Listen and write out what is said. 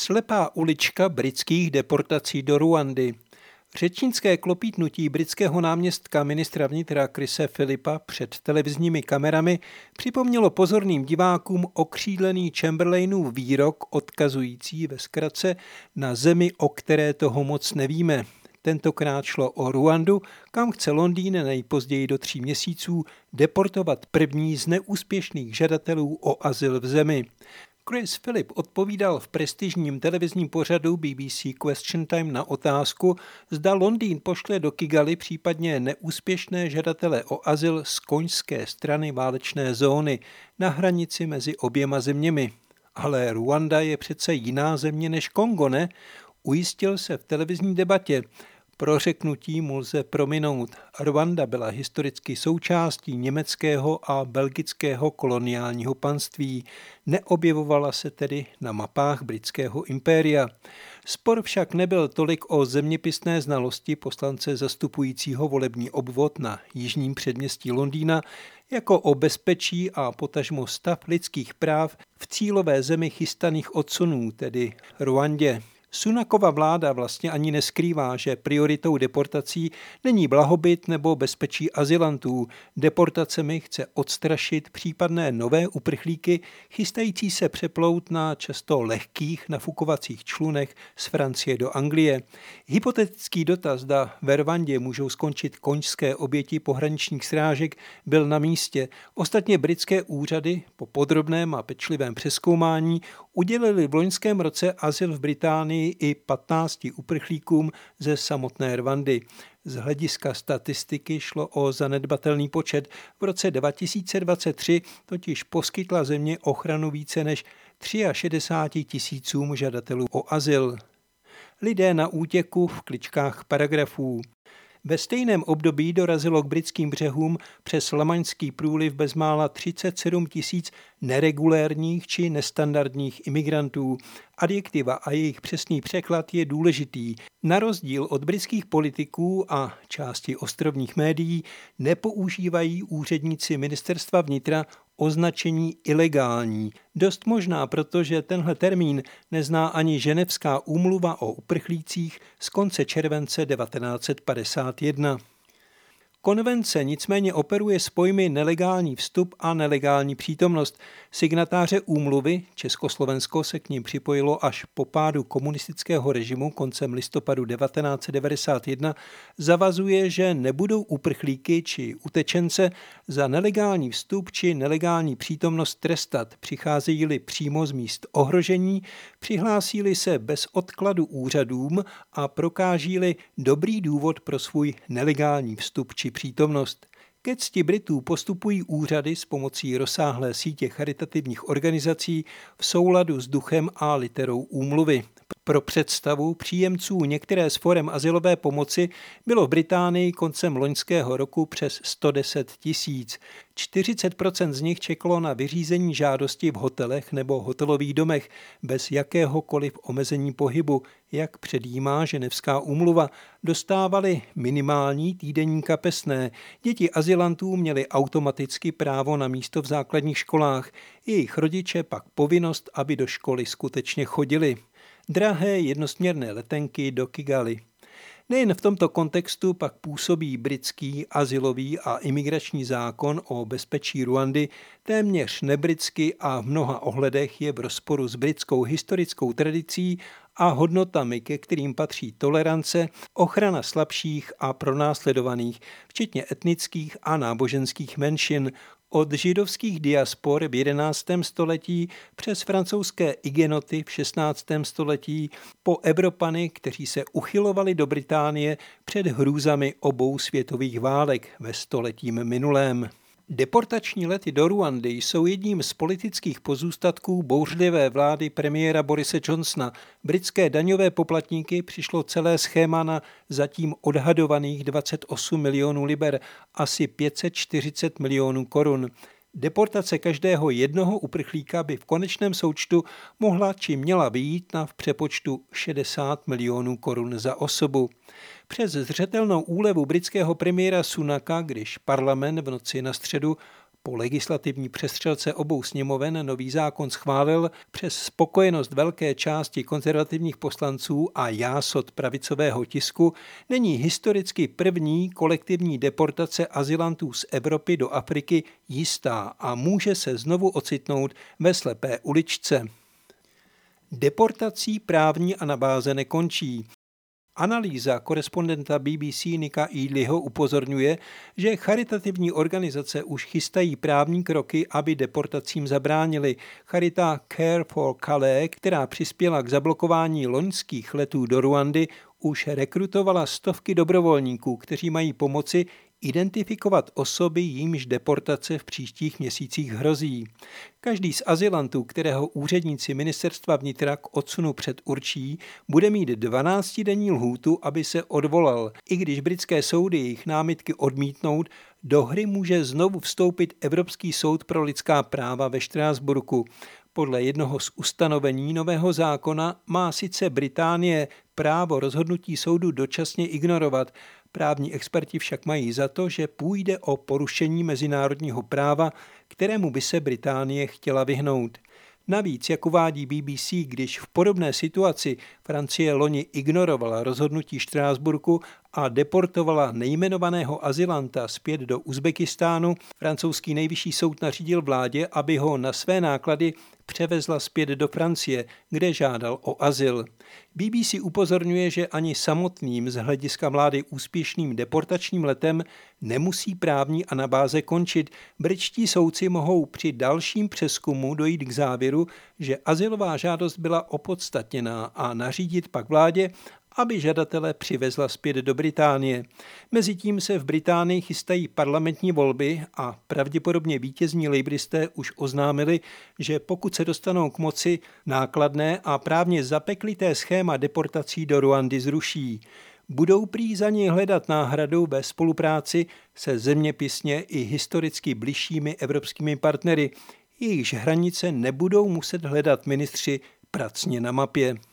Slepá ulička britských deportací do Ruandy. Řečnické klopítnutí britského náměstka ministra vnitra Chrise Philippa před televizními kamerami připomnělo pozorným divákům okřídlený Chamberlainův výrok odkazující ve zkratce na zemi, o které toho moc nevíme. Tentokrát šlo o Ruandu, kam chce Londýn nejpozději do 3 měsíců deportovat první z neúspěšných žadatelů o azyl v zemi. Chris Philip odpovídal v prestižním televizním pořadu BBC Question Time na otázku, zda Londýn pošle do Kigali případně neúspěšné žadatele o azyl z konžské strany válečné zóny na hranici mezi oběma zeměmi. Ale Ruanda je přece jiná země než Kongo, ne? Ujistil se v televizní debatě. Prořeknutí mu lze prominout. Rwanda byla historicky součástí německého a belgického koloniálního panství. Neobjevovala se tedy na mapách britského impéria. Spor však nebyl tolik o zeměpisné znalosti poslance zastupujícího volební obvod na jižním předměstí Londýna, jako o bezpečí a potažmo stav lidských práv v cílové zemi chystaných odsunů, tedy Ruandě. Sunakova vláda vlastně ani neskrývá, že prioritou deportací není blahobyt nebo bezpečí azylantů. Deportacemi chce odstrašit případné nové uprchlíky, chystající se přeplout na často lehkých nafukovacích člunech z Francie do Anglie. Hypotetický dotaz, zda ve Rwandě můžou skončit konžské oběti pohraničních strážek, byl na místě. Ostatně britské úřady po podrobném a pečlivém přezkoumání udělili v loňském roce azyl v Británii i 15 uprchlíkům ze samotné Rwandy. Z hlediska statistiky šlo o zanedbatelný počet. V roce 2023 totiž poskytla země ochranu více než 63 000 žadatelů o azyl. Lidé na útěku v kličkách paragrafů. Ve stejném období dorazilo k britským břehům přes Lamaňský průliv bezmála 37 000 neregulérních či nestandardních imigrantů. Adjektiva a jejich přesný překlad je důležitý. Na rozdíl od britských politiků a části ostrovních médií nepoužívají úředníci ministerstva vnitra označení ilegální. Dost možná, protože tenhle termín nezná ani Ženevská úmluva o uprchlících z konce července 1951. Konvence nicméně operuje s pojmy nelegální vstup a nelegální přítomnost. Signatáře úmluvy, Československo se k ním připojilo až po pádu komunistického režimu koncem listopadu 1991, zavazuje, že nebudou uprchlíky či utečence za nelegální vstup či nelegální přítomnost trestat, přicházejí-li přímo z míst ohrožení, přihlásí-li se bez odkladu úřadům a prokáží-li dobrý důvod pro svůj nelegální vstup či přítomnost. Ke cti Britů postupují úřady s pomocí rozsáhlé sítě charitativních organizací v souladu s duchem a literou úmluvy. Pro představu příjemců některé z forem azylové pomoci bylo v Británii koncem loňského roku přes 110 000. 40% z nich čekalo na vyřízení žádosti v hotelech nebo hotelových domech bez jakéhokoliv omezení pohybu, jak předjímá Ženevská úmluva. Dostávali minimální týdenní kapesné. Děti azylantů měly automaticky právo na místo v základních školách. Jejich rodiče pak povinnost, aby do školy skutečně chodili. Drahé jednosměrné letenky do Kigali. Nejen v tomto kontextu pak působí britský azylový a imigrační zákon o bezpečí Ruandy téměř nebritsky a v mnoha ohledech je v rozporu s britskou historickou tradicí a hodnotami, ke kterým patří tolerance, ochrana slabších a pronásledovaných, včetně etnických a náboženských menšin, od židovských diaspor v 11. století přes francouzské igenoty v 16. století po Evropany, kteří se uchylovali do Británie před hrůzami obou světových válek ve stoletím minulém. Deportační lety do Ruandy jsou jedním z politických pozůstatků bouřlivé vlády premiéra Borise Johnsona. Britské daňové poplatníky přišlo celé schéma na zatím odhadovaných 28 milionů liber, asi 540 milionů korun. Deportace každého jednoho uprchlíka by v konečném součtu mohla či měla vyjít na v přepočtu 60 milionů korun za osobu. Přes zřetelnou úlevu britského premiéra Sunaka, když parlament v noci na středu Po legislativní přestřelce obou sněmoven nový zákon schválil přes spokojenost velké části konzervativních poslanců a jásot pravicového tisku není historicky první kolektivní deportace azylantů z Evropy do Afriky jistá a může se znovu ocitnout ve slepé uličce. Deportací právní anabáze nekončí. Analýza korespondenta BBC Nicka Eadleyho upozorňuje, že charitativní organizace už chystají právní kroky, aby deportacím zabránili. Charita Care for Calais, která přispěla k zablokování loňských letů do Ruandy, už rekrutovala stovky dobrovolníků, kteří mají pomoci identifikovat osoby, jimž deportace v příštích měsících hrozí. Každý z azylantů, kterého úředníci ministerstva vnitra k odsunu předurčí, bude mít 12denní lhůtu, aby se odvolal. I když britské soudy jejich námitky odmítnout, do hry může znovu vstoupit Evropský soud pro lidská práva ve Štrasburku. Podle jednoho z ustanovení nového zákona má sice Británie právo rozhodnutí soudu dočasně ignorovat. Právní experti však mají za to, že půjde o porušení mezinárodního práva, kterému by se Británie chtěla vyhnout. Navíc, jak uvádí BBC, když v podobné situaci Francie loni ignorovala rozhodnutí Štrasburku a deportovala nejmenovaného azylanta zpět do Uzbekistánu, francouzský nejvyšší soud nařídil vládě, aby ho na své náklady převezla zpět do Francie, kde žádal o azyl. BBC upozorňuje, že ani samotným z hlediska vlády úspěšným deportačním letem nemusí právní anabáze končit. Britští soudci mohou při dalším přezkumu dojít k závěru, že azylová žádost byla opodstatněná a nařídit pak vládě, aby žadatele přivezla zpět do Británie. Mezitím se v Británii chystají parlamentní volby a pravděpodobně vítězní lejbristé už oznámili, že pokud se dostanou k moci, nákladné a právně zapeklité schéma deportací do Ruandy zruší. Budou prý za něj hledat náhradu ve spolupráci se zeměpisně i historicky bližšími evropskými partnery. Jejichž hranice nebudou muset hledat ministři pracně na mapě.